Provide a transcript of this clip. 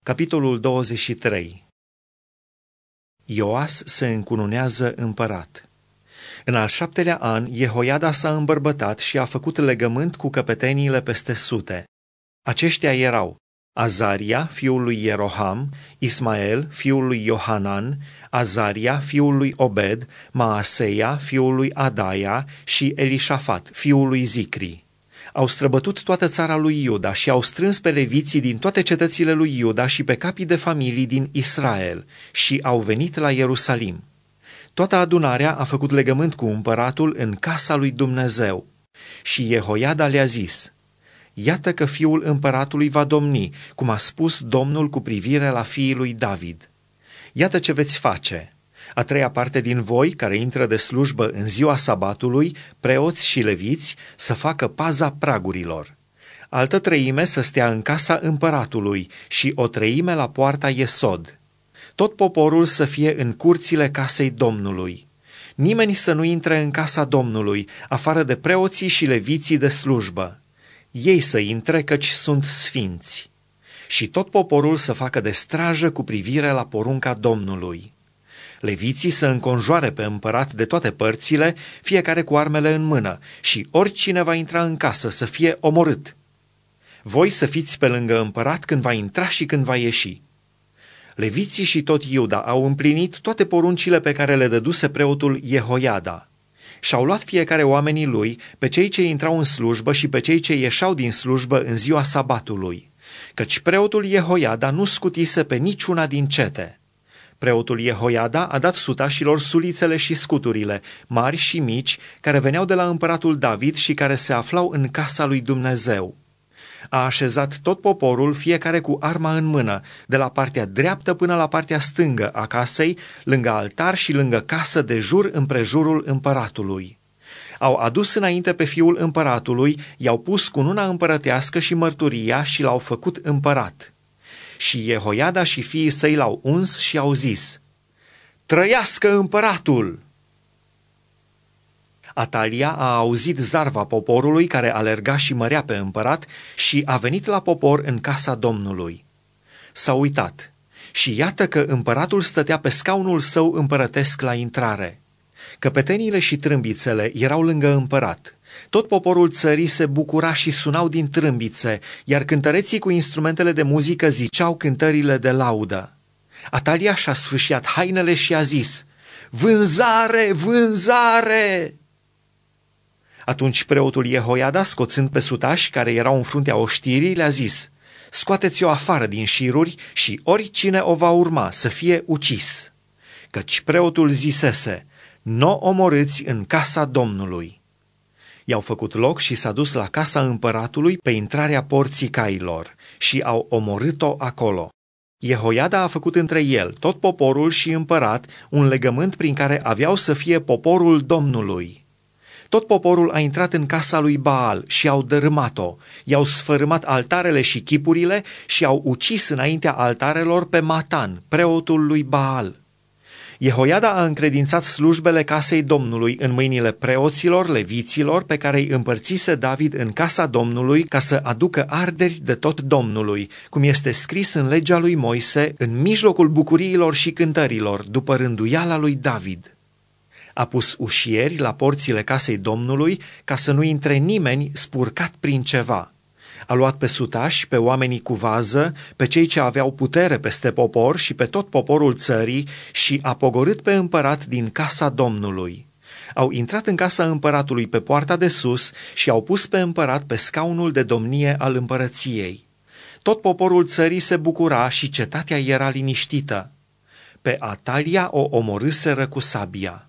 Capitolul 23. Ioas se încununează împărat. În al 7-lea an, Jehoiada s-a îmbărbătat și a făcut legământ cu căpeteniile peste 100. Aceștia erau Azaria, fiul lui Ieroham, Ismael, fiul lui Iohanan, Azaria, fiul lui Obed, Maaseia, fiul lui Adaia și Elișafat, fiul lui Zicri. Au străbătut toată țara lui Iuda și au strâns pe leviții din toate cetățile lui Iuda și pe capii de familii din Israel și au venit la Ierusalim. Toată adunarea a făcut legământ cu împăratul în casa lui Dumnezeu. Și Jehoiada le-a zis: iată că fiul împăratului va domni, cum a spus Domnul cu privire la fiii lui David. Iată ce veți face: a treia parte din voi, care intră de slujbă în ziua sabatului, preoți și leviți, să facă paza pragurilor. Altă treime să stea în casa împăratului și o treime la poarta Iesod. Tot poporul să fie în curțile casei Domnului. Nimeni să nu intre în casa Domnului, afară de preoții și leviții de slujbă. Ei să intre, căci sunt sfinți. Și tot poporul să facă de strajă cu privire la porunca Domnului. Leviții să înconjoare pe împărat de toate părțile, fiecare cu armele în mână, și oricine va intra în casă să fie omorât. Voi să fiți pe lângă împărat când va intra și când va ieși. Leviții și tot Iuda au împlinit toate poruncile pe care le dăduse preotul Jehoiada. Și-au luat fiecare oamenii lui, pe cei ce intrau în slujbă și pe cei ce ieșeau din slujbă în ziua sabatului, căci preotul Jehoiada nu scutise pe niciuna din cete. Preotul Jehoiada a dat sutașilor sulițele și scuturile, mari și mici, care veneau de la împăratul David și care se aflau în casa lui Dumnezeu. A așezat tot poporul, fiecare cu arma în mână, de la partea dreaptă până la partea stângă a casei, lângă altar și lângă casă de jur împrejurul împăratului. Au adus înainte pe fiul împăratului, i-au pus cununa împărătească și mărturia și l-au făcut împărat. Și Jehoiada și fiii săi l-au uns și au zis: trăiască împăratul! Atalia a auzit zarva poporului care alerga și mărea pe împărat și a venit la popor în casa Domnului. S-a uitat și iată că împăratul stătea pe scaunul său împărătesc la intrare. Căpeteniile și trâmbițele erau lângă împărat. Tot poporul țării se bucura și sunau din trâmbițe, iar cântăreții cu instrumentele de muzică ziceau cântările de laudă. Atalia și-a sfâșiat hainele și a zis: vânzare, vânzare! Atunci preotul Jehoiada, scoțând pe sutași care erau în fruntea oștirii, le-a zis: scoateți-o afară din șiruri și oricine o va urma să fie ucis. Căci preotul zisese: n-o omorâți în casa Domnului. I-au făcut loc și s-a dus la casa împăratului pe intrarea porții cailor și au omorât-o acolo. Jehoiada a făcut între el, tot poporul și împărat, un legământ prin care aveau să fie poporul Domnului. Tot poporul a intrat în casa lui Baal și au dărâmat-o, i-au sfărâmat altarele și chipurile și au ucis înaintea altarelor pe Matan, preotul lui Baal. Jehoiada a încredințat slujbele casei Domnului în mâinile preoților, leviților, pe care îi împărțise David în casa Domnului ca să aducă arderi de tot Domnului, cum este scris în legea lui Moise, în mijlocul bucuriilor și cântărilor, după rânduiala lui David. A pus ușieri la porțile casei Domnului ca să nu intre nimeni spurcat prin ceva. A luat pe sutași, pe oamenii cu vază, pe cei ce aveau putere peste popor și pe tot poporul țării și a pogorât pe împărat din casa Domnului. Au intrat în casa împăratului pe poarta de sus și au pus pe împărat pe scaunul de domnie al împărăției. Tot poporul țării se bucura și cetatea era liniștită. Pe Atalia o omorâseră cu sabia.